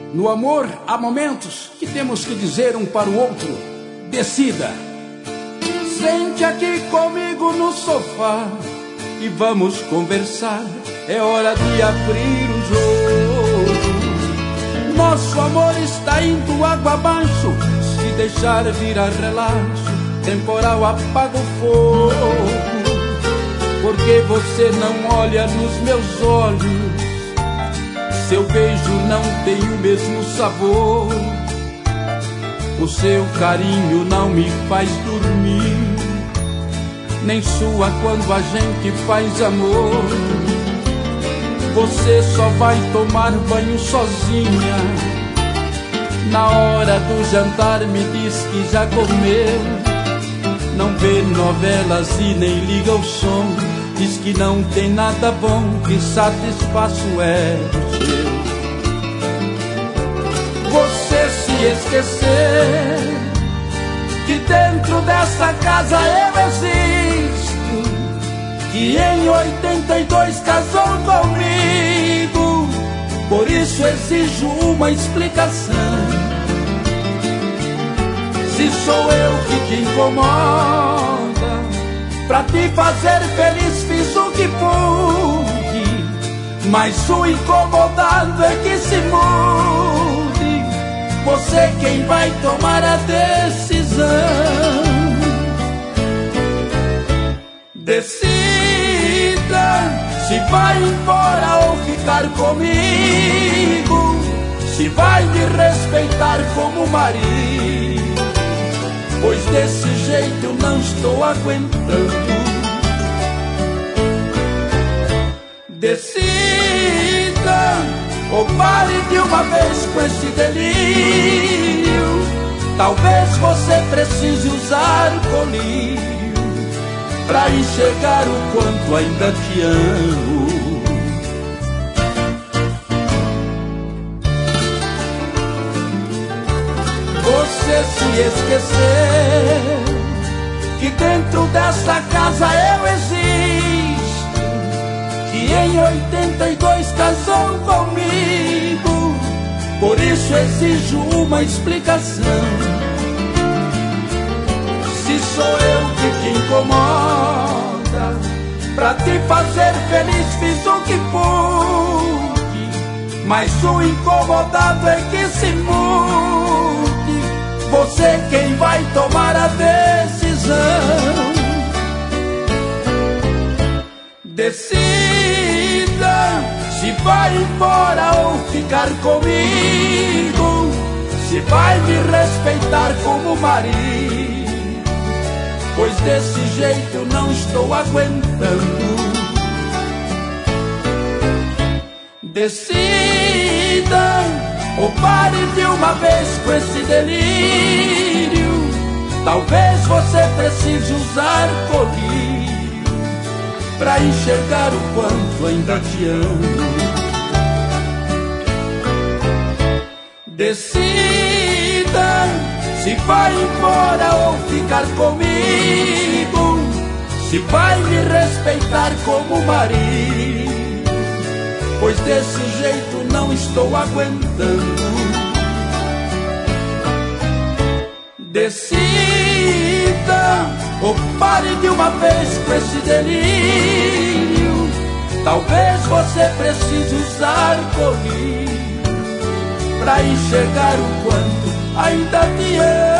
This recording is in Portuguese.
No amor há momentos que temos que dizer um para o outro: decida. Sente aqui comigo no sofá e vamos conversar. É hora de abrir o jogo. Nosso amor está indo água abaixo. Se deixar virar relaxo, temporal apaga o fogo. Porque você não olha nos meus olhos, seu beijo não tem o mesmo sabor. O seu carinho não me faz dormir, nem sua quando a gente faz amor. Você só vai tomar banho sozinha. Na hora do jantar me diz que já comeu. Não vê novelas e nem liga o som. Diz que não tem nada bom, que satisfaço é o seu. Você se esquecer que dentro dessa casa eu existo, que em 82 casou comigo. Por isso exijo uma explicação. Se sou eu que te incomoda, pra te fazer feliz fiz o que pude, mas o incomodado é que se mude. Você quem vai tomar a decisão. Decida se vai embora ou ficar comigo, se vai me respeitar como marido, pois desse jeito eu não estou aguentando. Decida ou pare de uma vez com esse delírio. Talvez você precise usar colírio pra enxergar o quanto ainda te amo. Você se esquecer que dentro dessa casa eu existo, que em 82 casou comigo. Por isso exijo uma explicação. Se sou eu que te incomoda, pra te fazer feliz fiz o que pude, mas o incomodado é que se mude. Você quem vai tomar a decisão. Decida se vai embora ou ficar comigo, se vai me respeitar como marido, pois desse jeito eu não estou aguentando. Decida ou pare de uma vez com esse delírio. Talvez você precise usar colírio pra enxergar o quanto ainda te amo. Decida se vai embora ou ficar comigo, se vai me respeitar como marido, pois desse jeito não estou aguentando. Decida ou pare de uma vez com esse delírio. Talvez você precise usar colírio pra enxergar o quanto ainda te amo.